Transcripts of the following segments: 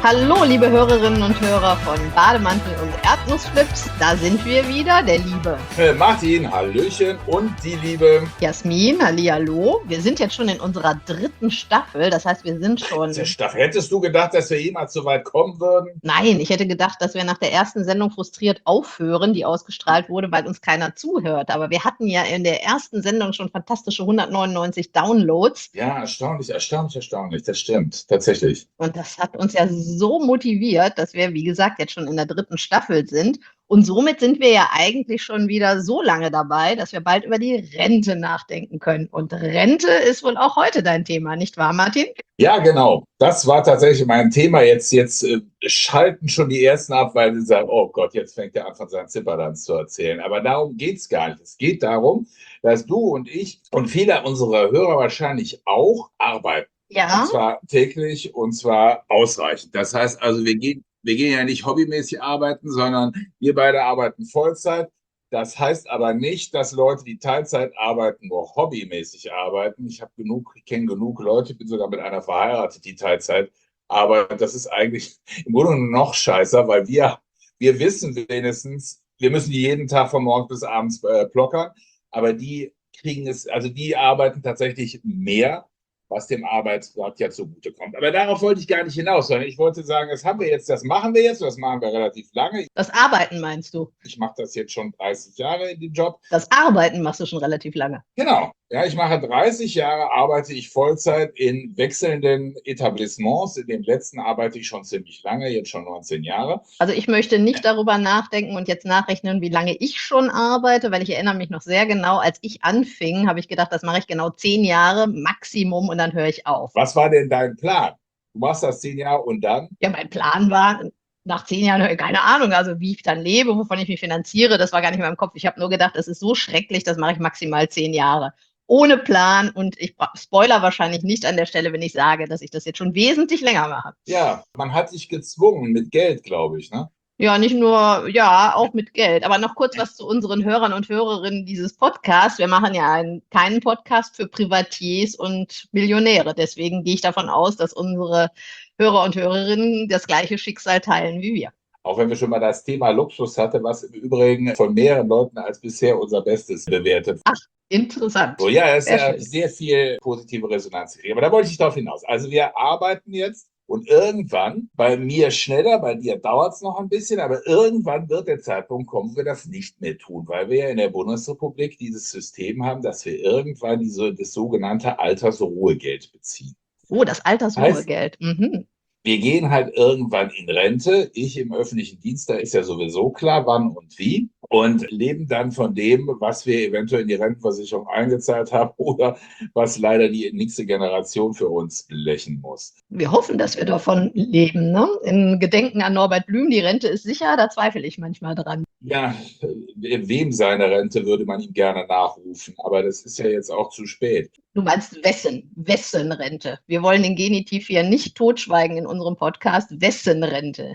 Hallo, liebe Hörerinnen und Hörer von Bademantel und Erdnussflips. Da sind wir wieder, der liebe Martin, Hallöchen und die liebe Jasmin, hallihallo. Wir sind jetzt schon in unserer 3. Staffel, das heißt, wir sind schon... Hättest du gedacht, dass wir jemals so weit kommen würden? Nein, ich hätte gedacht, dass wir nach der ersten Sendung frustriert aufhören, die ausgestrahlt wurde, weil uns keiner zuhört. Aber wir hatten ja in der ersten Sendung schon fantastische 199 Downloads. Ja, erstaunlich, das stimmt, tatsächlich. Und das hat uns ja so motiviert, dass wir, wie gesagt, jetzt schon in der 3. Staffel sind. Und somit sind wir ja eigentlich schon wieder so lange dabei, dass wir bald über die Rente nachdenken können. Und Rente ist wohl auch heute dein Thema, nicht wahr, Martin? Ja, genau. Das war tatsächlich mein Thema. Jetzt schalten schon die Ersten ab, weil sie sagen, oh Gott, jetzt fängt er an, von seinen Zipperdanz zu erzählen. Aber darum geht's gar nicht. Es geht darum, dass du und ich und viele unserer Hörer wahrscheinlich auch arbeiten. Ja. Und zwar täglich und zwar ausreichend. Das heißt also, wir gehen ja nicht hobbymäßig arbeiten, sondern wir beide arbeiten Vollzeit. Das heißt aber nicht, dass Leute, die Teilzeit arbeiten, nur hobbymäßig arbeiten. Ich kenne genug Leute, ich bin sogar mit einer verheiratet, die Teilzeit arbeitet. Das ist eigentlich im Grunde noch scheißer, weil wir wissen wenigstens, wir müssen jeden Tag von morgens bis abends plockern, aber die kriegen es, also die arbeiten tatsächlich mehr, was dem Arbeitsmarkt ja zugutekommt. Aber darauf wollte ich gar nicht hinaus, sondern ich wollte sagen, das machen wir jetzt, das machen wir relativ lange. Das Arbeiten meinst du? Ich mache das jetzt schon 30 Jahre in dem Job. Das Arbeiten machst du schon relativ lange. Genau. Ja, ich mache 30 Jahre, arbeite ich Vollzeit in wechselnden Etablissements. In dem letzten arbeite ich schon ziemlich lange, jetzt schon 19 Jahre. Also ich möchte nicht darüber nachdenken und jetzt nachrechnen, wie lange ich schon arbeite, weil ich erinnere mich noch sehr genau, als ich anfing, habe ich gedacht, das mache ich genau 10 Jahre Maximum und dann höre ich auf. Was war denn dein Plan? Du machst das 10 Jahre und dann? Ja, mein Plan war, nach 10 Jahren, keine Ahnung, also wie ich dann lebe, wovon ich mich finanziere, das war gar nicht in meinem Kopf. Ich habe nur gedacht, das ist so schrecklich, das mache ich maximal 10 Jahre. Ohne Plan, und ich spoiler wahrscheinlich nicht an der Stelle, wenn ich sage, dass ich das jetzt schon wesentlich länger mache. Ja, man hat sich gezwungen mit Geld, glaube ich, ne? Ja, nicht nur, ja, auch mit Geld. Aber noch kurz was zu unseren Hörern und Hörerinnen dieses Podcasts. Wir machen ja keinen Podcast für Privatiers und Millionäre. Deswegen gehe ich davon aus, dass unsere Hörer und Hörerinnen das gleiche Schicksal teilen wie wir. Auch wenn wir schon mal das Thema Luxus hatten, was im Übrigen von mehreren Leuten als bisher unser Bestes bewertet. Ach, interessant. So, ja, es ist ja schön. sehr viel positive Resonanz gekriegt. Aber da wollte ich darauf hinaus. Also wir arbeiten jetzt und irgendwann, bei mir schneller, bei dir dauert es noch ein bisschen, aber irgendwann wird der Zeitpunkt kommen, wo wir das nicht mehr tun, weil wir ja in der Bundesrepublik dieses System haben, dass wir irgendwann das sogenannte Altersruhegeld beziehen. Oh, das Altersruhegeld. Mhm. Wir gehen halt irgendwann in Rente, ich im öffentlichen Dienst, da ist ja sowieso klar, wann und wie, und leben dann von dem, was wir eventuell in die Rentenversicherung eingezahlt haben oder was leider die nächste Generation für uns blechen muss. Wir hoffen, dass wir davon leben, ne? In Gedenken an Norbert Blüm, die Rente ist sicher, da zweifle ich manchmal dran. Ja, wem seine Rente würde man ihm gerne nachrufen, aber das ist ja jetzt auch zu spät. Du meinst wessen Rente? Wir wollen den Genitiv hier nicht totschweigen in unserem Podcast. Wessen Rente?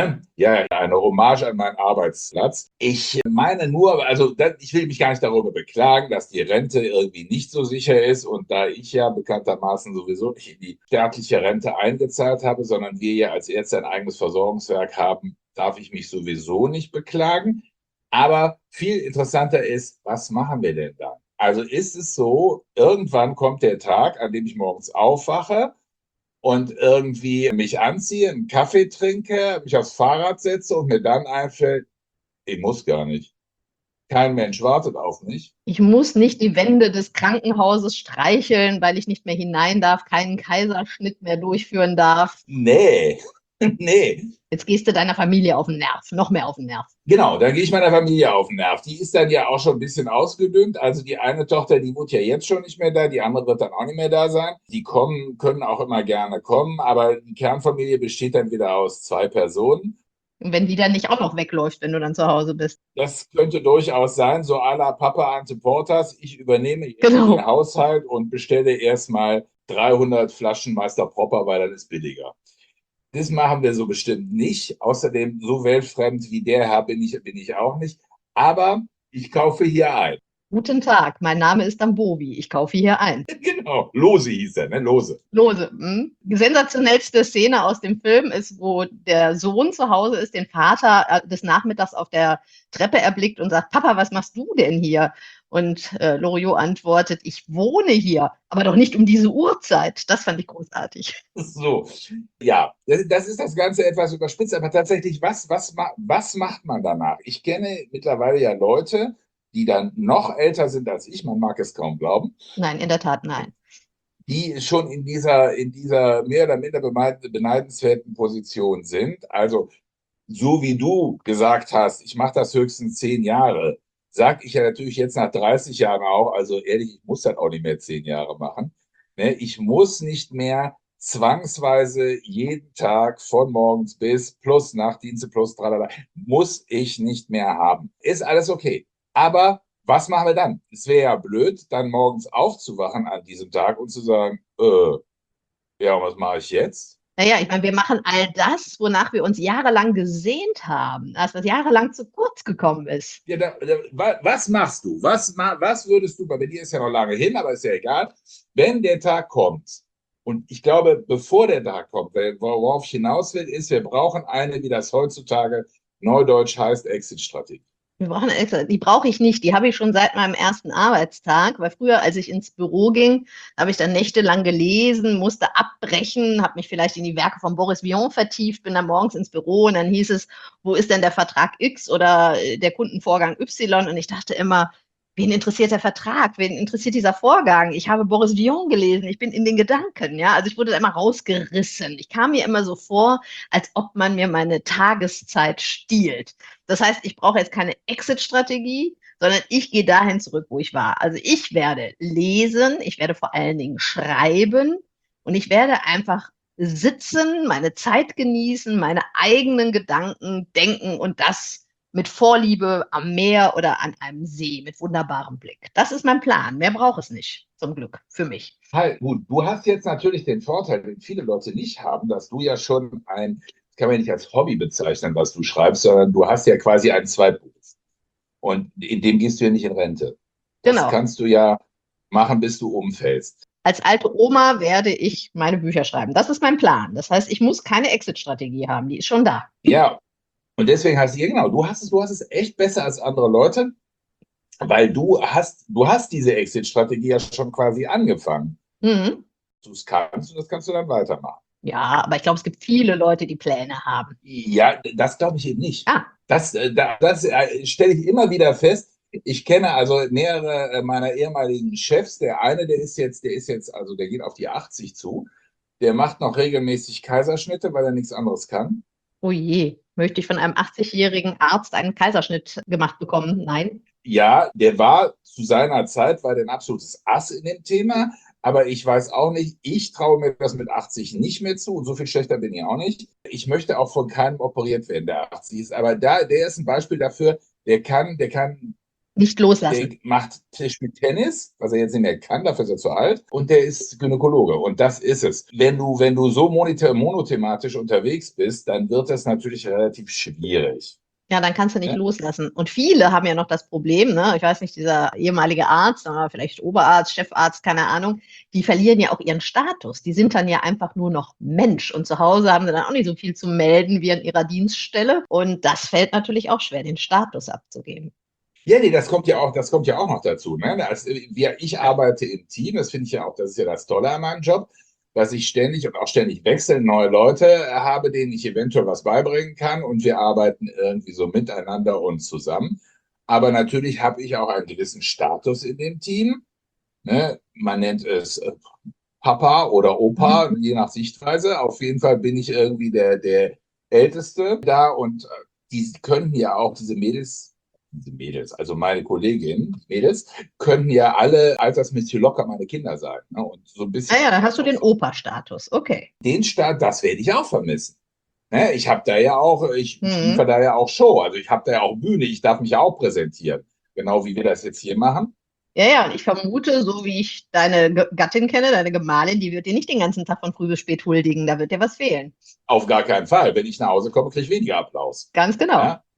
Ja, eine Hommage an meinen Arbeitsplatz. Ich meine nur, also ich will mich gar nicht darüber beklagen, dass die Rente irgendwie nicht so sicher ist, und da ich ja bekanntermaßen sowieso nicht in die staatliche Rente eingezahlt habe, sondern wir ja als Ärzte ein eigenes Versorgungswerk haben, darf ich mich sowieso nicht beklagen. Aber viel interessanter ist, was machen wir denn dann? Also ist es so, irgendwann kommt der Tag, an dem ich morgens aufwache und irgendwie mich anziehe, einen Kaffee trinke, mich aufs Fahrrad setze und mir dann einfällt, ich muss gar nicht. Kein Mensch wartet auf mich. Ich muss nicht die Wände des Krankenhauses streicheln, weil ich nicht mehr hinein darf, keinen Kaiserschnitt mehr durchführen darf. Nee, nee. Jetzt gehst du deiner Familie auf den Nerv, noch mehr auf den Nerv. Genau, da gehe ich meiner Familie auf den Nerv. Die ist dann ja auch schon ein bisschen ausgedünnt. Also die eine Tochter, die wohnt ja jetzt schon nicht mehr da, die andere wird dann auch nicht mehr da sein. Die können auch immer gerne kommen, aber die Kernfamilie besteht dann wieder aus 2 Personen. Und wenn die dann nicht auch noch wegläuft, wenn du dann zu Hause bist. Das könnte durchaus sein, so à la Papa Ante Portas. Ich übernehme Genau. den Haushalt und bestelle erstmal 300 Flaschen Meister Propper, weil das ist billiger. Das machen wir so bestimmt nicht. Außerdem, so weltfremd wie der Herr bin ich auch nicht. Aber ich kaufe hier ein. Guten Tag, mein Name ist Dambovi. Ich kaufe hier ein. Genau, Lose hieß er, ne? Lose. Lose. Die sensationellste Szene aus dem Film ist, wo der Sohn zu Hause ist, den Vater des Nachmittags auf der Treppe erblickt und sagt, Papa, was machst du denn hier? Und Loriot antwortet, ich wohne hier, aber doch nicht um diese Uhrzeit. Das fand ich großartig. So, ja, das ist das Ganze etwas überspitzt, aber tatsächlich, was macht man danach? Ich kenne mittlerweile ja Leute, die dann noch älter sind als ich, man mag es kaum glauben, Nein, in der Tat nein. die schon in dieser mehr oder minder beneidenswerten Position sind. Also, so wie du gesagt hast, ich mache das höchstens 10 Jahre, sage ich ja natürlich jetzt nach 30 Jahren auch, also ehrlich, ich muss das auch nicht mehr 10 Jahre machen. Ne? Ich muss nicht mehr zwangsweise jeden Tag von morgens bis plus Nachtdienste plus tralala, muss ich nicht mehr haben. Ist alles okay. Aber was machen wir dann? Es wäre ja blöd, dann morgens aufzuwachen an diesem Tag und zu sagen, ja, und was mache ich jetzt? Naja, ich meine, wir machen all das, wonach wir uns jahrelang gesehnt haben, dass das jahrelang zu kurz gekommen ist. Ja, was machst du? Was würdest du, bei dir ist ja noch lange hin, aber ist ja egal, wenn der Tag kommt. Und ich glaube, bevor der Tag kommt, worauf ich hinaus will, ist, wir brauchen eine, wie das heutzutage neudeutsch heißt, Exit-Strategie. Wir brauchen extra, die brauche ich nicht, die habe ich schon seit meinem ersten Arbeitstag, weil früher, als ich ins Büro ging, habe ich dann nächtelang gelesen, musste abbrechen, habe mich vielleicht in die Werke von Boris Vian vertieft, bin dann morgens ins Büro und dann hieß es, wo ist denn der Vertrag X oder der Kundenvorgang Y? Und ich dachte immer, wen interessiert der Vertrag? Wen interessiert dieser Vorgang? Ich habe Boris Vian gelesen, ich bin in den Gedanken, ja. Also ich wurde da immer rausgerissen. Ich kam mir immer so vor, als ob man mir meine Tageszeit stiehlt. Das heißt, ich brauche jetzt keine Exit-Strategie, sondern ich gehe dahin zurück, wo ich war. Also ich werde lesen, ich werde vor allen Dingen schreiben und ich werde einfach sitzen, meine Zeit genießen, meine eigenen Gedanken denken und das mit Vorliebe am Meer oder an einem See mit wunderbarem Blick. Das ist mein Plan. Mehr braucht es nicht, zum Glück, für mich. Halt, gut, du hast jetzt natürlich den Vorteil, den viele Leute nicht haben, dass du ja schon das kann man ja nicht als Hobby bezeichnen, was du schreibst, sondern du hast ja quasi einen Zweitberuf. Und in dem gehst du ja nicht in Rente. Das Genau. kannst du ja machen, bis du umfällst. Als alte Oma werde ich meine Bücher schreiben. Das ist mein Plan. Das heißt, ich muss keine Exit-Strategie haben. Die ist schon da. Ja, und deswegen heißt es, ja genau, du hast es echt besser als andere Leute, weil du hast diese Exit-Strategie ja schon quasi angefangen. Mhm. Du es kannst und das kannst du dann weitermachen. Ja, aber ich glaube, es gibt viele Leute, die Pläne haben. Ja, das glaube ich eben nicht. Ah, Das stelle ich immer wieder fest. Ich kenne also mehrere meiner ehemaligen Chefs. Der eine, also der geht auf die 80 zu. Der macht noch regelmäßig Kaiserschnitte, weil er nichts anderes kann. oh je, möchte ich von einem 80-jährigen Arzt einen Kaiserschnitt gemacht bekommen? Nein. Ja, der war zu seiner Zeit, war der ein absolutes Ass in dem Thema. Aber ich weiß auch nicht, ich traue mir das mit 80 nicht mehr zu. Und so viel schlechter bin ich auch nicht. Ich möchte auch von keinem operiert werden, der 80 ist. Aber der ist ein Beispiel dafür, der Nicht loslassen. macht spielt Tennis, was er jetzt nicht mehr kann, dafür ist er zu alt. Und der ist Gynäkologe. Und das ist es. Wenn du so monothematisch unterwegs bist, dann wird das natürlich relativ schwierig. Ja, dann kannst du nicht Ja? loslassen. Und viele haben ja noch das Problem, ne? Ich weiß nicht, dieser ehemalige Arzt, oder vielleicht Oberarzt, Chefarzt, keine Ahnung, die verlieren ja auch ihren Status. Die sind dann ja einfach nur noch Mensch. Und zu Hause haben sie dann auch nicht so viel zu melden wie an ihrer Dienststelle. Und das fällt natürlich auch schwer, den Status abzugeben. Ja, nee, das kommt ja auch noch dazu. Ne? Ich arbeite im Team, das finde ich ja auch, das ist ja das Tolle an meinem Job, dass ich ständig und auch ständig wechseln, neue Leute habe, denen ich eventuell was beibringen kann und wir arbeiten irgendwie so miteinander und zusammen. Aber natürlich habe ich auch einen gewissen Status in dem Team. Ne? Man nennt es Papa oder Opa, je nach Sichtweise. Auf jeden Fall bin ich irgendwie der Älteste da und die können ja auch, diese Mädels, also meine Kolleginnen, Mädels, könnten ja alle altersmäßig locker meine Kinder sein. Ne? Und so ein bisschen. Naja, dann hast du den Opa-Status. Okay. Den Start, das werde ich auch vermissen. Ne? Ich habe da ja auch, ich Mhm. liefere da ja auch Show, also ich habe da ja auch Bühne, ich darf mich ja auch präsentieren. Genau wie wir das jetzt hier machen. Ja, ja, und ich vermute, so wie ich deine Gattin kenne, deine Gemahlin, die wird dir nicht den ganzen Tag von früh bis spät huldigen. Da wird dir was fehlen. Auf gar keinen Fall. Wenn ich nach Hause komme, kriege ich weniger Applaus. Ganz genau. Ja?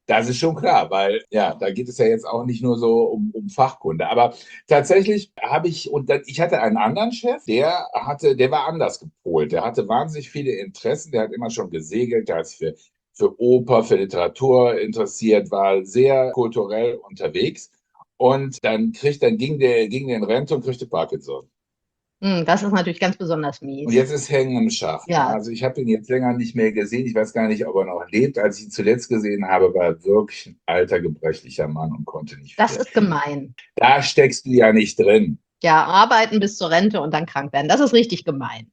Das ist schon klar, weil ja, da geht es ja jetzt auch nicht nur so um Fachkunde. Aber tatsächlich ich hatte einen anderen Chef, der war anders gepolt. Der hatte wahnsinnig viele Interessen, der hat immer schon gesegelt, der hat sich für Oper, für Literatur interessiert, war sehr kulturell unterwegs. Und ging der in Rente und kriegte Parkinson. Das ist natürlich ganz besonders Und mies. jetzt ist Hängen im Schacht. Ne? Ja, Also ich habe ihn jetzt länger nicht mehr gesehen. Ich weiß gar nicht, ob er noch lebt. Als ich ihn zuletzt gesehen habe, war er wirklich ein alter, gebrechlicher Mann und konnte nicht das viel. ist gemein. Da steckst du ja nicht drin. Ja, arbeiten bis zur Rente und dann krank werden. Das ist richtig gemein.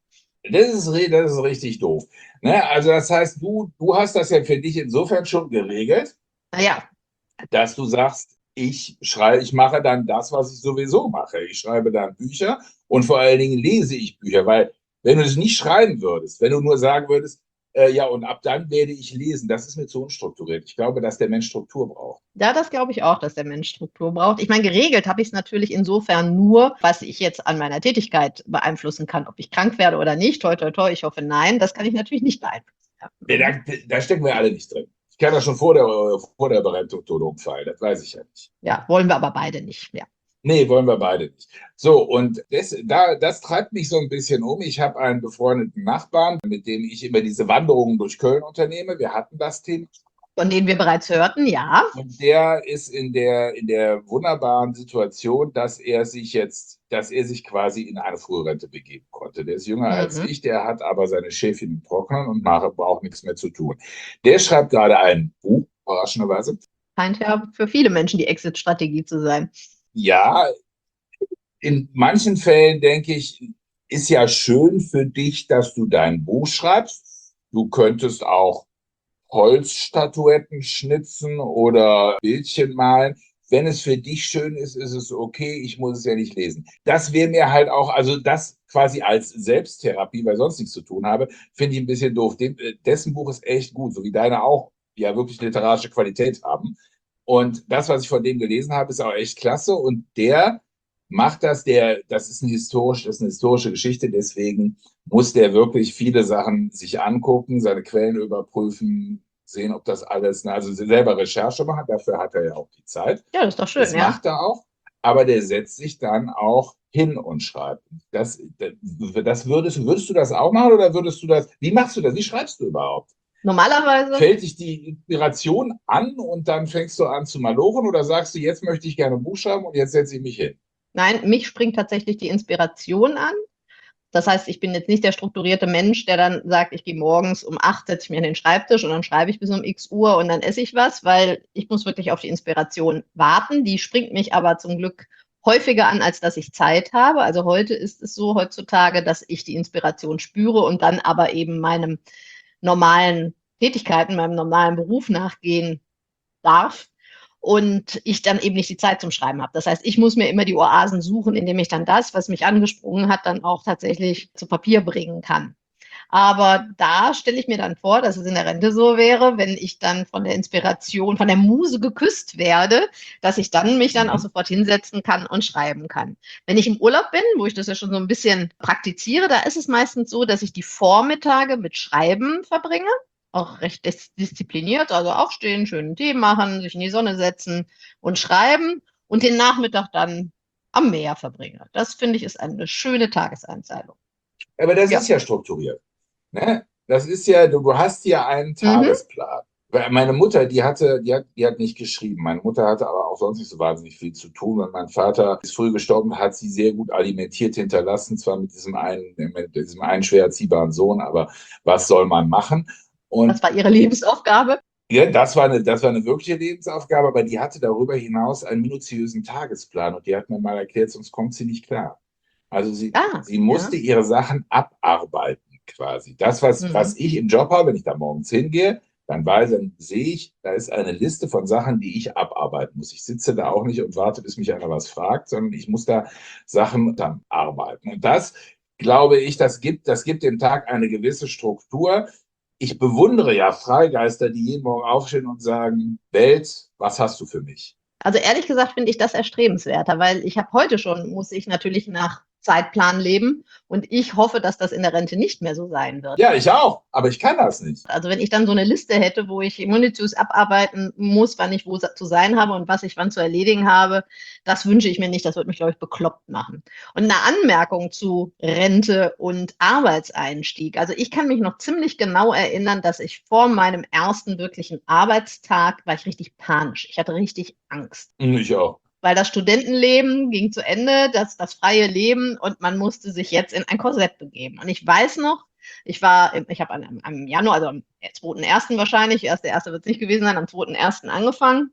Das ist richtig doof. Ne? Also das heißt, du hast das ja für dich insofern schon geregelt, Naja, dass du sagst, ich mache dann das, was ich sowieso mache. Ich schreibe dann Bücher und vor allen Dingen lese ich Bücher, weil wenn du es nicht schreiben würdest, wenn du nur sagen würdest, ja, und ab dann werde ich lesen, das ist mir zu unstrukturiert. Ich glaube, dass der Mensch Struktur braucht. ja, das glaube ich auch, dass der Mensch Struktur braucht. Ich meine, geregelt habe ich es natürlich insofern nur, was ich jetzt an meiner Tätigkeit beeinflussen kann. Ob ich krank werde oder nicht, toi, toi, toi, ich hoffe nein, das kann ich natürlich nicht beeinflussen. Ja. Da stecken wir alle nicht drin. Ich kann das schon vor der Berentung tot umfallen, das weiß ich ja nicht. Ja, wollen wir aber beide nicht mehr. Nee, wollen wir beide nicht. So, und das treibt mich so ein bisschen um. Ich habe einen befreundeten Nachbarn, mit dem ich immer diese Wanderungen durch Köln unternehme. Wir hatten das Thema. Von denen wir bereits hörten, ja. Und der ist in der wunderbaren Situation, dass er sich quasi in eine Frührente begeben konnte. Der ist jünger als Mhm. ich, der hat aber seine Schäfchen im Trocknen und braucht nichts mehr zu tun. Der schreibt gerade ein Buch, überraschenderweise. Scheint ja für viele Menschen die Exit-Strategie zu sein. Ja, in manchen Fällen denke ich, ist ja schön für dich, dass du dein Buch schreibst. Du könntest auch Holzstatuetten schnitzen oder Bildchen malen. Wenn es für dich schön ist, ist es okay. Ich muss es ja nicht lesen. Das wäre mir halt auch, also das quasi als Selbsttherapie, weil ich sonst nichts zu tun habe, finde ich ein bisschen doof. Dessen Buch ist echt gut, so wie deine auch, die ja wirklich literarische Qualität haben. Und das, was ich von dem gelesen habe, ist auch echt klasse. Und der macht das ist das ist eine historische Geschichte, deswegen muss der wirklich viele Sachen sich angucken, seine Quellen überprüfen, sehen, ob das alles, also selber Recherche machen, dafür hat er ja auch die Zeit. Ja, das ist doch schön, Das ja. macht er auch, aber der setzt sich dann auch hin und schreibt. Würdest du das auch machen oder wie machst du das? Wie schreibst du überhaupt? Normalerweise, Fällt dich die Inspiration an und dann fängst du an zu malochen oder sagst du, jetzt möchte ich gerne ein Buch schreiben und jetzt setze ich mich hin? nein, mich springt tatsächlich die Inspiration an. Das heißt, ich bin jetzt nicht der strukturierte Mensch, der dann sagt, ich gehe morgens um 8, setze ich mich an den Schreibtisch und dann schreibe ich bis um x Uhr und dann esse ich was, weil ich muss wirklich auf die Inspiration warten. Die springt mich aber zum Glück häufiger an, als dass ich Zeit habe. Also heute ist es so heutzutage, dass ich die Inspiration spüre und dann aber eben meinem normalen Tätigkeiten, meinem normalen Beruf nachgehen darf und ich dann eben nicht die Zeit zum Schreiben habe. Das heißt, ich muss mir immer die Oasen suchen, indem ich dann das, was mich angesprungen hat, dann auch tatsächlich zu Papier bringen kann. Aber da stelle ich mir dann vor, dass es in der Rente so wäre, wenn ich dann von der Inspiration, von der Muse geküsst werde, dass ich dann mich dann auch Mhm. sofort hinsetzen kann und schreiben kann. Wenn ich im Urlaub bin, wo ich das ja schon so ein bisschen praktiziere, da ist es meistens so, dass ich die Vormittage mit Schreiben verbringe, auch recht diszipliniert, also aufstehen, schönen Tee machen, sich in die Sonne setzen und schreiben und den Nachmittag dann am Meer verbringe. Das finde ich ist eine schöne Tageseinteilung. Aber das Ja. ist ja strukturiert. Ne? Das ist ja, du hast ja einen Mhm. Tagesplan. Weil meine Mutter, die hat nicht geschrieben. Meine Mutter hatte aber auch sonst nicht so wahnsinnig viel zu tun. Und mein Vater ist früh gestorben, hat sie sehr gut alimentiert hinterlassen, zwar mit diesem einen schwer erziehbaren Sohn, aber was soll man machen? Das Und war ihre Lebensaufgabe. ja, das war eine wirkliche Lebensaufgabe, aber die hatte darüber hinaus einen minutiösen Tagesplan und die hat mir mal erklärt, sonst kommt sie nicht klar. Also Ah, sie ja. musste ihre Sachen abarbeiten quasi. Das, was Mhm. ich im Job habe, wenn ich da morgens hingehe, dann sehe ich, da ist eine Liste von Sachen, die ich abarbeiten muss. Ich sitze da auch nicht und warte, bis mich einer was fragt, sondern ich muss da Sachen dann arbeiten. Und das, glaube ich, das gibt dem Tag eine gewisse Struktur. Ich bewundere ja Freigeister, die jeden Morgen aufstehen und sagen, Welt, was hast du für mich? Also ehrlich gesagt finde ich das erstrebenswerter, weil ich habe heute schon, muss ich natürlich nach Zeitplan leben. Und ich hoffe, dass das in der Rente nicht mehr so sein wird. Ja, ich auch, aber ich kann das nicht. Also wenn ich dann so eine Liste hätte, wo ich Immunitus abarbeiten muss, wann ich wo zu sein habe und was ich wann zu erledigen habe, das wünsche ich mir nicht. Das würde mich, glaube ich, bekloppt machen. Und eine Anmerkung zu Rente und Arbeitseinstieg. Also ich kann mich noch ziemlich genau erinnern, dass ich vor meinem ersten wirklichen Arbeitstag war ich richtig panisch. Ich hatte richtig Angst. Ich auch. Weil das Studentenleben ging zu Ende, das freie Leben und man musste sich jetzt in ein Korsett begeben. Und ich weiß noch, ich habe am Januar, also am 2.1. wahrscheinlich, der erste wird es nicht gewesen sein, am 2.1. angefangen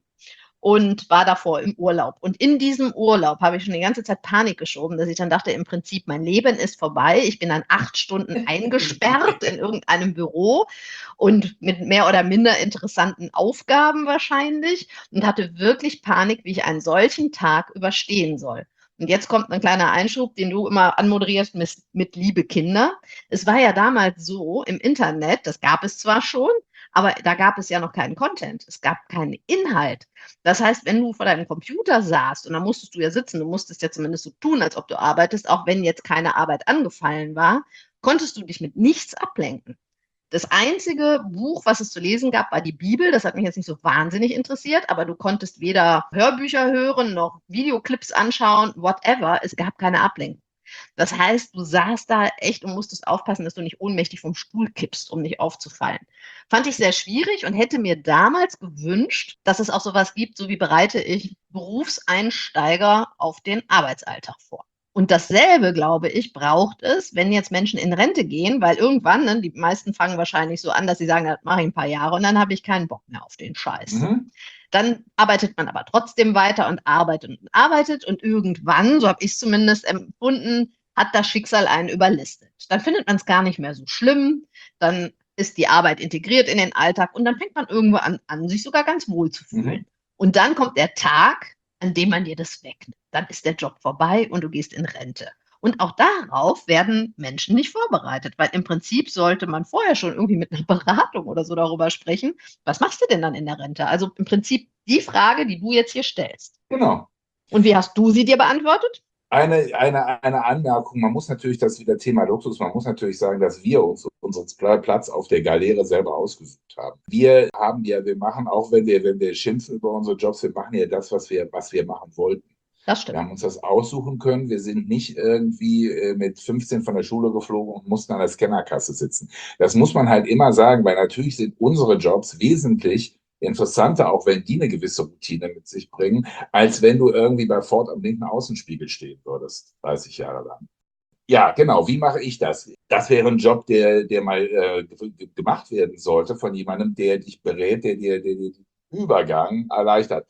und war davor im Urlaub. Und in diesem Urlaub habe ich schon die ganze Zeit Panik geschoben, dass ich dann dachte, im Prinzip, mein Leben ist vorbei. Ich bin dann 8 Stunden eingesperrt in irgendeinem Büro und mit mehr oder minder interessanten Aufgaben wahrscheinlich und hatte wirklich Panik, wie ich einen solchen Tag überstehen soll. Und jetzt kommt ein kleiner Einschub, den du immer anmoderierst mit Liebe Kinder. Es war ja damals so im Internet, das gab es zwar schon, aber da gab es ja noch keinen Content. Es gab keinen Inhalt. Das heißt, wenn du vor deinem Computer saßt und dann musstest du ja sitzen, du musstest ja zumindest so tun, als ob du arbeitest, auch wenn jetzt keine Arbeit angefallen war, konntest du dich mit nichts ablenken. Das einzige Buch, was es zu lesen gab, war die Bibel. Das hat mich jetzt nicht so wahnsinnig interessiert, aber du konntest weder Hörbücher hören noch Videoclips anschauen, whatever. Es gab keine Ablenkung. Das heißt, du saßt da echt und musstest aufpassen, dass du nicht ohnmächtig vom Stuhl kippst, um nicht aufzufallen. Fand ich sehr schwierig und hätte mir damals gewünscht, dass es auch sowas gibt, so wie bereite ich Berufseinsteiger auf den Arbeitsalltag vor. Und dasselbe, glaube ich, braucht es, wenn jetzt Menschen in Rente gehen, weil irgendwann, ne, die meisten fangen wahrscheinlich so an, dass sie sagen, das mache ich ein paar Jahre und dann habe ich keinen Bock mehr auf den Scheiß. Dann arbeitet man aber trotzdem weiter und arbeitet und irgendwann, so habe ich es zumindest empfunden, hat das Schicksal einen überlistet. Dann findet man es gar nicht mehr so schlimm, dann ist die Arbeit integriert in den Alltag und dann fängt man irgendwo an sich sogar ganz wohl zu fühlen. Und dann kommt der Tag, an dem man dir das wegnimmt. Dann ist der Job vorbei und du gehst in Rente. Und auch darauf werden Menschen nicht vorbereitet, weil im Prinzip sollte man vorher schon irgendwie mit einer Beratung oder so darüber sprechen, was machst du denn dann in der Rente? Also im Prinzip die Frage, die du jetzt hier stellst. Genau. Und wie hast du sie dir beantwortet? Eine Anmerkung, man muss natürlich, das ist wieder Thema Luxus, man muss natürlich sagen, dass wir uns unseren Platz auf der Galeere selber ausgesucht haben. Wir machen, auch wenn wir schimpfen über unsere Jobs, wir machen ja das, was wir machen wollten. Das stimmt. Wir haben uns das aussuchen können. Wir sind nicht irgendwie mit 15 von der Schule geflogen und mussten an der Scannerkasse sitzen. Das muss man halt immer sagen, weil natürlich sind unsere Jobs wesentlich interessanter, auch wenn die eine gewisse Routine mit sich bringen, als wenn du irgendwie bei Ford am linken Außenspiegel stehen würdest, 30 Jahre lang. Ja, genau. Wie mache ich das? Das wäre ein Job, der mal gemacht werden sollte von jemandem, der dich berät, der dir den Übergang erleichtert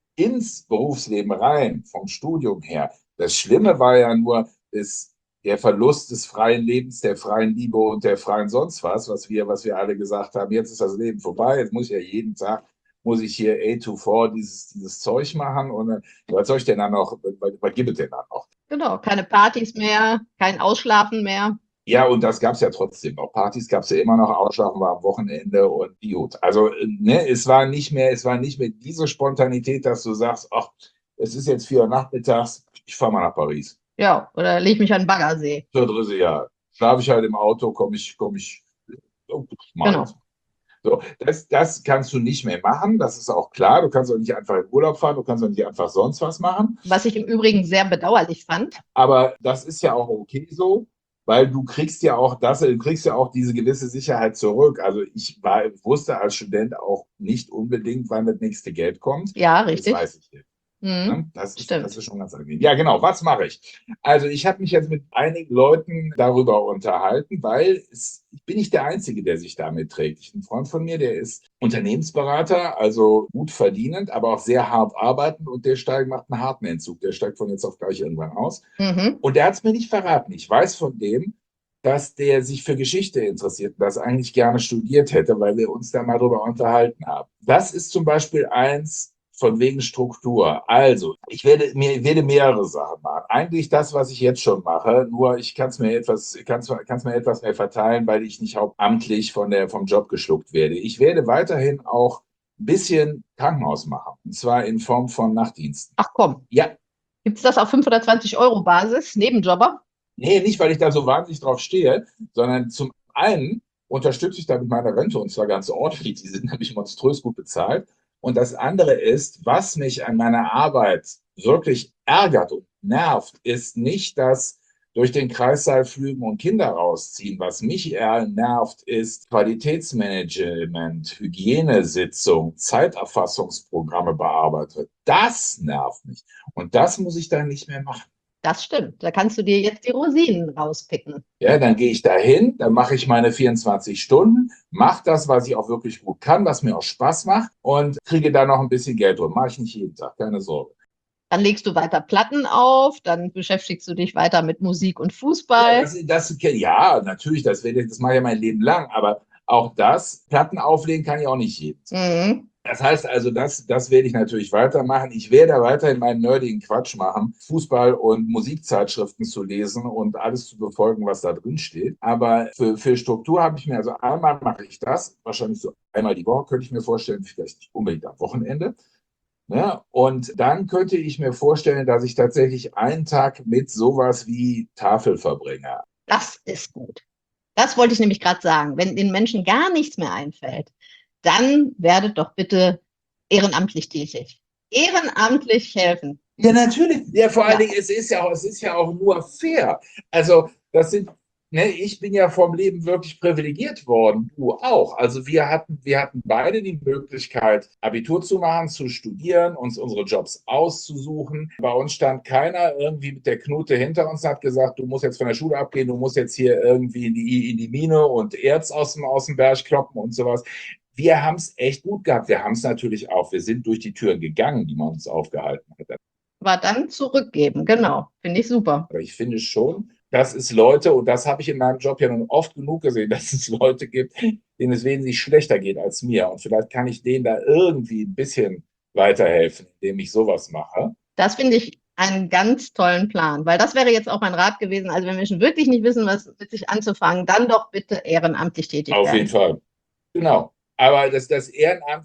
ins Berufsleben rein, vom Studium her. Das Schlimme war ja nur, der Verlust des freien Lebens, der freien Liebe und der freien sonst was wir alle gesagt haben, jetzt ist das Leben vorbei, jetzt muss ich ja jeden Tag, muss ich hier 8 to 4 dieses Zeug machen und was soll ich denn dann noch, was gibt es denn dann noch? Genau, keine Partys mehr, kein Ausschlafen mehr. Ja, und das gab es ja trotzdem noch. Partys gab es ja immer noch, Ausschlafen war am Wochenende und gut. Also, ne, es war nicht mehr diese Spontanität, dass du sagst, ach, es ist jetzt 4 Uhr nachmittags, ich fahre mal nach Paris. Ja, oder lege ich mich an den Baggersee. Für dritte Jahr. Schlafe ich halt im Auto, komme ich, mal. Genau. So, das kannst du nicht mehr machen, das ist auch klar. Du kannst auch nicht einfach in Urlaub fahren, du kannst auch nicht einfach sonst was machen. Was ich im Übrigen sehr bedauerlich fand. Aber das ist ja auch okay so, weil du kriegst ja auch diese gewisse Sicherheit zurück. Also wusste als Student auch nicht unbedingt, wann das nächste Geld kommt. Ja, richtig. Das weiß ich jetzt. Das Stimmt. ist schon ganz angenehm. Ja, genau. Was mache ich? Also ich habe mich jetzt mit einigen Leuten darüber unterhalten, weil ich bin nicht der Einzige, der sich damit trägt. Ein Freund von mir, der ist Unternehmensberater, also gut verdienend, aber auch sehr hart arbeitend und macht einen harten Entzug. Der steigt von jetzt auf gleich irgendwann aus. Und der hat es mir nicht verraten. Ich weiß von dem, dass der sich für Geschichte interessiert und das eigentlich gerne studiert hätte, weil wir uns da mal drüber unterhalten haben. Das ist zum Beispiel eins, von wegen Struktur. Also, ich werde mehrere Sachen machen. Eigentlich das, was ich jetzt schon mache, nur ich kann es mir etwas mehr verteilen, weil ich nicht hauptamtlich vom Job geschluckt werde. Ich werde weiterhin auch ein bisschen Krankenhaus machen. Und zwar in Form von Nachtdiensten. Ach komm. Ja. Gibt es das auf 520 € Basis, Nebenjobber? Nee, nicht, weil ich da so wahnsinnig drauf stehe, sondern zum einen unterstütze ich da mit meiner Rente und zwar ganz ordentlich. Die sind nämlich monströs gut bezahlt. Und das andere ist, was mich an meiner Arbeit wirklich ärgert und nervt, ist nicht das durch den Kreissaal flügen und Kinder rausziehen. Was mich eher nervt, ist Qualitätsmanagement, Hygienesitzung, Zeiterfassungsprogramme bearbeitet. Das nervt mich. Und das muss ich dann nicht mehr machen. Das stimmt. Da kannst du dir jetzt die Rosinen rauspicken. Ja, dann gehe ich dahin, dann mache ich meine 24 Stunden, mache das, was ich auch wirklich gut kann, was mir auch Spaß macht und kriege da noch ein bisschen Geld drin. Mache ich nicht jeden Tag, keine Sorge. Dann legst du weiter Platten auf, dann beschäftigst du dich weiter mit Musik und Ja, Fußball. ja, natürlich, das mache ich ja mein Leben lang, aber auch das, Platten auflegen kann ich auch nicht jeden Tag. Mhm. Das heißt also, das werde ich natürlich weitermachen. Ich werde weiterhin meinen nerdigen Quatsch machen, Fußball- und Musikzeitschriften zu lesen und alles zu befolgen, was da drin steht. Aber für Struktur habe ich mir, also einmal mache ich das, wahrscheinlich so einmal die Woche, könnte ich mir vorstellen, vielleicht nicht unbedingt am Wochenende. Ne? Und dann könnte ich mir vorstellen, dass ich tatsächlich einen Tag mit sowas wie Tafel verbringe. Das ist gut. Das wollte ich nämlich gerade sagen. Wenn den Menschen gar nichts mehr einfällt, dann werdet doch bitte ehrenamtlich tätig. Ehrenamtlich helfen. Ja, natürlich. Ja, vor allen Ja, Dingen, es ist ja auch nur fair. Also, ich bin ja vom Leben wirklich privilegiert worden. Du auch. Also, wir hatten beide die Möglichkeit, Abitur zu machen, zu studieren, uns unsere Jobs auszusuchen. Bei uns stand keiner irgendwie mit der Knute hinter uns und hat gesagt, du musst jetzt von der Schule abgehen, du musst jetzt hier irgendwie in die Mine und Erz aus dem Berg kloppen und sowas. Wir haben es echt gut gehabt. Wir haben es natürlich auch. Wir sind durch die Türen gegangen, die man uns aufgehalten hat. aber dann zurückgeben. Genau. Finde ich super. Aber ich finde schon, dass es Leute, und das habe ich in meinem Job ja nun oft genug gesehen, dass es Leute gibt, denen es wesentlich schlechter geht als mir. Und vielleicht kann ich denen da irgendwie ein bisschen weiterhelfen, indem ich sowas mache. Das finde ich einen ganz tollen Plan, weil das wäre jetzt auch mein Rat gewesen. Also wenn Menschen wirklich nicht wissen, was mit sich anzufangen, dann doch bitte ehrenamtlich tätig Auf jeden werden. Fall. Genau. Aber das Ehrenamt,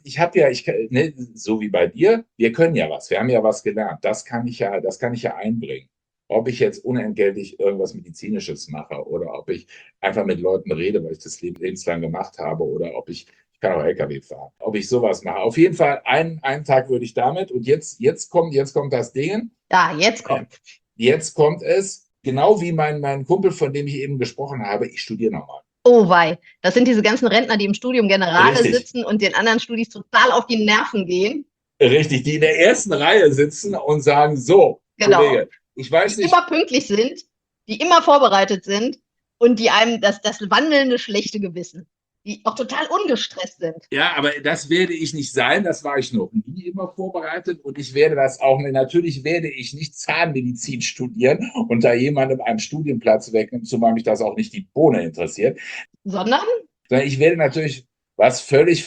so wie bei dir, wir können ja was, wir haben ja was gelernt. Das kann ich ja einbringen. Ob ich jetzt unentgeltlich irgendwas Medizinisches mache oder ob ich einfach mit Leuten rede, weil ich das lebenslang gemacht habe oder ich kann auch LKW fahren, ob ich sowas mache. Auf jeden Fall einen Tag würde ich damit und jetzt kommt das Ding. Ja, jetzt Äh, kommt. Jetzt kommt es, genau wie mein Kumpel, von dem ich eben gesprochen habe, ich studiere nochmal. Oh wei, das sind diese ganzen Rentner, die im Studium Generale Richtig. sitzen und den anderen Studis total auf die Nerven gehen. Richtig, die in der ersten Reihe sitzen und sagen, so, Genau. Kollege, ich weiß Die nicht, immer pünktlich sind, die immer vorbereitet sind und die einem das wandelnde schlechte Gewissen, die auch total ungestresst sind. ja, aber das werde ich nicht sein, das war ich noch nie immer vorbereitet und ich werde das auch nicht, natürlich werde ich nicht Zahnmedizin studieren und da jemandem einen Studienplatz wegnehmen, zumal mich das auch nicht die Bohne interessiert, Sondern, sondern ich werde natürlich was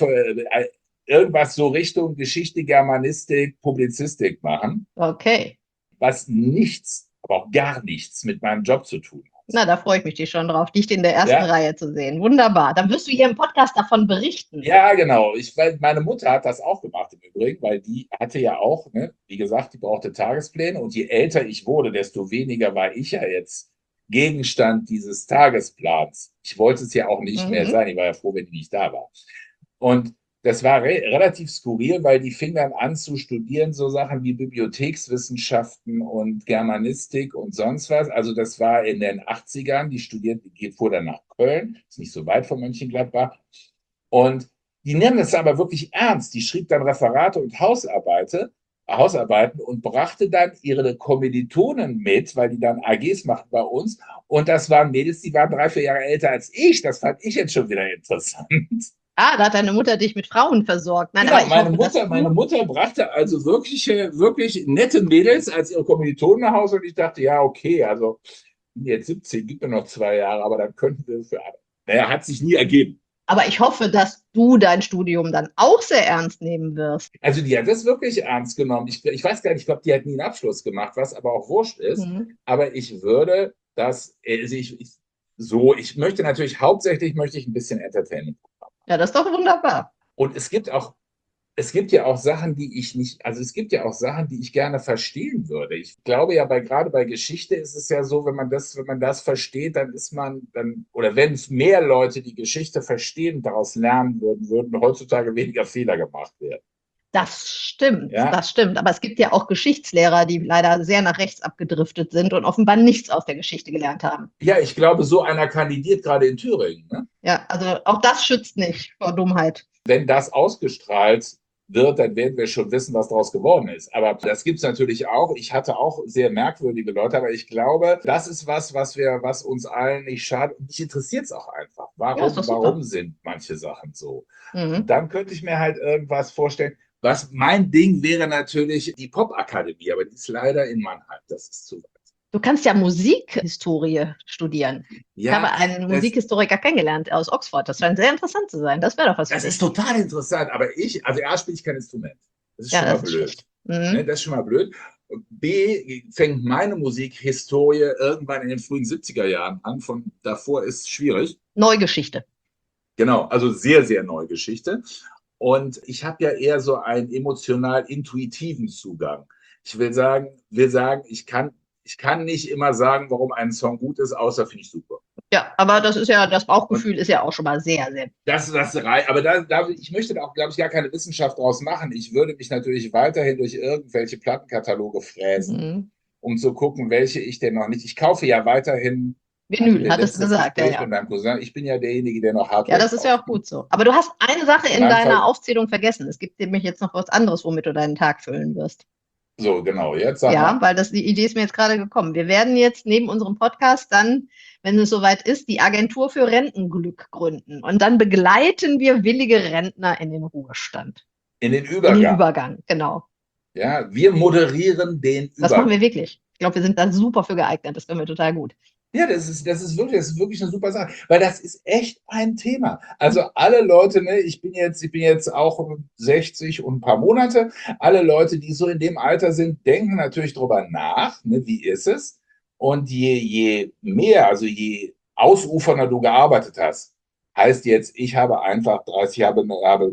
irgendwas so Richtung Geschichte, Germanistik, Publizistik machen, okay, was nichts, aber auch gar nichts mit meinem Job zu tun hat. na, da freue ich mich schon drauf, dich in der ersten Ja, Reihe zu sehen. Wunderbar. Dann wirst du hier im Podcast davon berichten. ja, genau. Weil meine Mutter hat das auch gemacht im Übrigen, weil die hatte ja auch, ne, wie gesagt, die brauchte Tagespläne und je älter ich wurde, desto weniger war ich ja jetzt Gegenstand dieses Tagesplans. Ich wollte es ja auch nicht mehr Mhm. sein. Ich war ja froh, wenn die nicht da war. Und das war relativ skurril, weil die fing dann an zu studieren, so Sachen wie Bibliothekswissenschaften und Germanistik und sonst was. Also das war in den 80ern, fuhr dann nach Köln, ist nicht so weit von Mönchengladbach. Und die nehmen das aber wirklich ernst. Die schrieb dann Referate und Hausarbeiten und brachte dann ihre Kommilitonen mit, weil die dann AGs machten bei uns. Und das waren Mädels, die waren 3, 4 Jahre älter als ich. Das fand ich jetzt schon wieder interessant. Ah, da hat deine Mutter dich mit Frauen versorgt. Nein, aber Genau, ich hoffe, dass meine du. Mutter brachte also wirklich nette Mädels als ihre Kommilitonen nach Hause und ich dachte, ja, okay, also bin jetzt 17, gibt mir noch 2 Jahre, aber dann könnten wir für alle. Naja, hat sich nie ergeben. Aber ich hoffe, dass du dein Studium dann auch sehr ernst nehmen wirst. Also die hat das wirklich ernst genommen. Ich weiß gar nicht, ich glaube, die hat nie einen Abschluss gemacht, was aber auch wurscht ist. Mhm. Aber ich würde ich möchte natürlich, hauptsächlich möchte ich ein bisschen Entertainment. Ja, das ist doch wunderbar. Und es gibt auch Es gibt ja auch Sachen, die ich nicht, also es gibt ja auch Sachen, die ich gerne verstehen würde. Ich glaube ja, gerade bei Geschichte ist es ja so, wenn man das versteht, dann ist man dann, oder wenn es mehr Leute die Geschichte verstehen, daraus lernen würden, würden heutzutage weniger Fehler gemacht werden. Das stimmt, Ja, das stimmt. Aber es gibt ja auch Geschichtslehrer, die leider sehr nach rechts abgedriftet sind und offenbar nichts aus der Geschichte gelernt haben. ja, ich glaube, so einer kandidiert gerade in Thüringen. Ne? Ja, also auch das schützt nicht vor Dummheit. Wenn das ausgestrahlt wird, dann werden wir schon wissen, was daraus geworden ist. Aber das gibt es natürlich auch. Ich hatte auch sehr merkwürdige Leute, aber ich glaube, das ist was uns allen nicht schadet. Und mich interessiert es auch einfach. Ja, ist doch Warum super. sind manche Sachen so? Und Mhm. dann könnte ich mir halt irgendwas vorstellen. Was mein Ding wäre natürlich die Popakademie, aber die ist leider in Mannheim. Das ist zu weit. Du kannst ja Musikhistorie studieren. Ich habe Ja, einen das, Musikhistoriker kennengelernt aus Oxford. Das scheint sehr interessant zu sein. Das wäre doch was für das ist dich. total interessant. Aber also A, spiele ich kein Instrument. Das ist Ja, schon mal das ist blöd. schlecht. Ne, Mhm. das ist schon mal blöd. B, fängt meine Musikhistorie irgendwann in den frühen 70er Jahren an. Von davor ist es schwierig. Neugeschichte. Genau, also sehr, sehr neue Geschichte. Und ich habe ja eher so einen emotional-intuitiven Zugang. Will sagen, ich kann nicht immer sagen, warum ein Song gut ist, außer finde ich super. Ja, aber das ist ja, das Und Bauchgefühl ist ja auch schon mal sehr, sehr. aber ich möchte da auch, glaube ich, gar keine Wissenschaft draus machen. Ich würde mich natürlich weiterhin durch irgendwelche Plattenkataloge fräsen, Mhm. um zu gucken, welche ich denn noch nicht. Ich kaufe ja weiterhin, hatten Vinyl, wir hattest du letztes gesagt, ja, Gespräch ja. mit meinem Cousin, ich bin ja derjenige, der noch Ja, Hardware das ist ja kauft. auch Ne? gut so. Aber du hast eine Sache In in meinem deiner Fall, Aufzählung vergessen. Es gibt nämlich jetzt noch was anderes, womit du deinen Tag füllen wirst. so genau, jetzt sag Ja, mal. weil die Idee ist mir jetzt gerade gekommen. Wir werden jetzt neben unserem Podcast dann, wenn es soweit ist, die Agentur für Rentenglück gründen. Und dann begleiten wir willige Rentner in den Ruhestand. In den In den Übergang. Übergang, genau. Ja, wir moderieren den Das machen wir Übergang. wirklich. Ich glaube, wir sind da super für geeignet. Das können wir total gut. Ja, das ist wirklich eine super Sache, weil das ist echt ein Thema. Also alle Leute, ne, ich bin jetzt auch 60 und ein paar Monate. Alle Leute, die so in dem Alter sind, denken natürlich drüber nach, ne, wie ist es? Und je mehr, also je ausufernder du gearbeitet hast, heißt jetzt, ich habe einfach 30, habe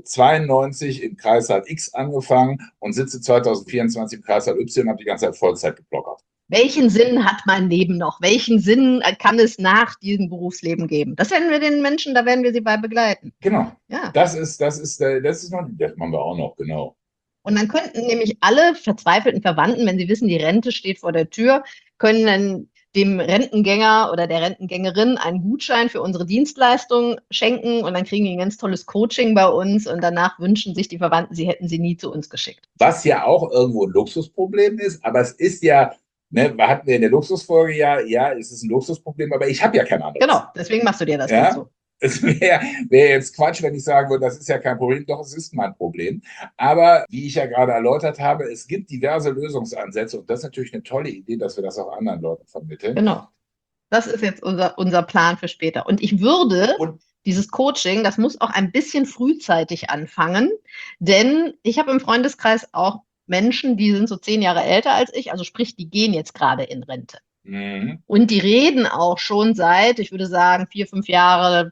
92 im Kreissaal X angefangen und sitze 2024 im Kreissaal Y und habe die ganze Zeit Vollzeit geblockert. Welchen Sinn hat mein Leben noch? Welchen Sinn kann es nach diesem Berufsleben geben? Das werden wir den Menschen, da werden wir sie bei begleiten. Genau. Ja. Das ist noch, das machen wir auch noch, genau. Und dann könnten nämlich alle verzweifelten Verwandten, wenn sie wissen, die Rente steht vor der Tür, können dann dem Rentengänger oder der Rentengängerin einen Gutschein für unsere Dienstleistung schenken und dann kriegen die ein ganz tolles Coaching bei uns und danach wünschen sich die Verwandten, sie hätten sie nie zu uns geschickt. Was ja auch irgendwo ein Luxusproblem ist, aber es ist ja, ne, hatten wir in der Luxusfolge ja, es ist ein Luxusproblem, aber ich habe ja kein Genau, anderes. deswegen machst du dir das jetzt Ja, so. es wär jetzt Quatsch, wenn ich sagen würde, das ist ja kein Problem. Doch, es ist mein Problem. Aber wie ich ja gerade erläutert habe, es gibt diverse Lösungsansätze und das ist natürlich eine tolle Idee, dass wir das auch anderen Leuten vermitteln. Genau. Das ist jetzt unser Plan für später. Und ich würde Und dieses Coaching, das muss auch ein bisschen frühzeitig anfangen, denn ich habe im Freundeskreis auch Menschen, die sind so 10 Jahre älter als ich, also sprich, die gehen jetzt gerade in Rente. mh, Und die reden auch schon seit, ich würde sagen, 4, 5 Jahre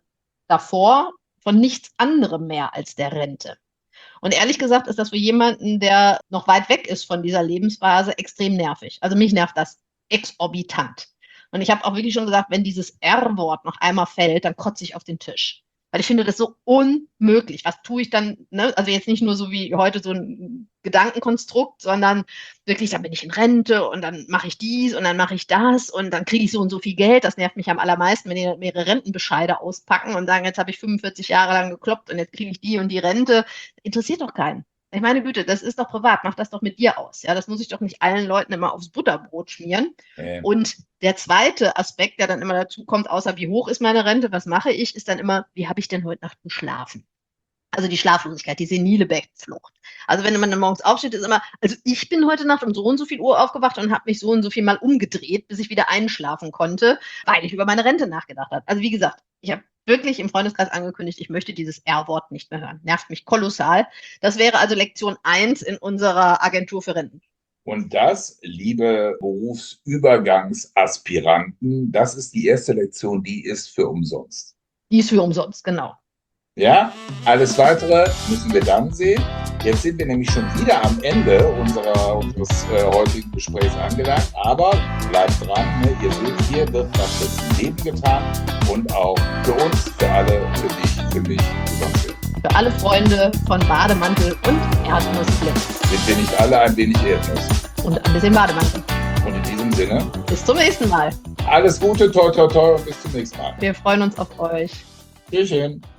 davor von nichts anderem mehr als der Rente. Und ehrlich gesagt ist das für jemanden, der noch weit weg ist von dieser Lebensphase, extrem nervig. Also mich nervt das exorbitant. Und ich habe auch wirklich schon gesagt, wenn dieses R-Wort noch einmal fällt, dann kotze ich auf den Tisch. Weil ich finde das so unmöglich. Was tue ich dann? Ne? Also jetzt nicht nur so wie heute so ein Gedankenkonstrukt, sondern wirklich, dann bin ich in Rente und dann mache ich dies und dann mache ich das und dann kriege ich so und so viel Geld. Das nervt mich am allermeisten, wenn die mehrere Rentenbescheide auspacken und sagen, jetzt habe ich 45 Jahre lang gekloppt und jetzt kriege ich die und die Rente. Interessiert doch keinen. Ich meine Güte, das ist doch privat, mach das doch mit dir aus. Ja, das muss ich doch nicht allen Leuten immer aufs Butterbrot schmieren. äh, Und der zweite Aspekt, der dann immer dazu kommt, außer wie hoch ist meine Rente, was mache ich, ist dann immer, wie habe ich denn heute Nacht geschlafen? Also die Schlaflosigkeit, die senile Bettflucht. Also wenn man dann morgens aufsteht, ist immer, also ich bin heute Nacht um so und so viel Uhr aufgewacht und habe mich so und so viel Mal umgedreht, bis ich wieder einschlafen konnte, weil ich über meine Rente nachgedacht habe. Also wie gesagt, ich habe wirklich im Freundeskreis angekündigt, ich möchte dieses R-Wort nicht mehr hören. Nervt mich kolossal. Das wäre also Lektion 1 in unserer Agentur für Renten. Und das, liebe Berufsübergangsaspiranten, das ist die erste Lektion, die ist für umsonst. Die ist für umsonst, genau. Ja, alles Weitere müssen wir dann sehen. Jetzt sind wir nämlich schon wieder am Ende unseres heutigen Gesprächs angelangt. Aber bleibt dran, ne? Ihr seht, hier wird was fürs Leben getan und auch für uns, für alle, für dich, für mich, besonders. Für alle Freunde von Bademantel und Erdnussflips. Sind wir nicht alle ein wenig Erdnuss? Und ein bisschen Bademantel. Und in diesem Sinne, Bis zum nächsten Mal. alles Gute, toi toi toi und bis zum nächsten Mal. Wir freuen uns auf euch. Tschüsschen.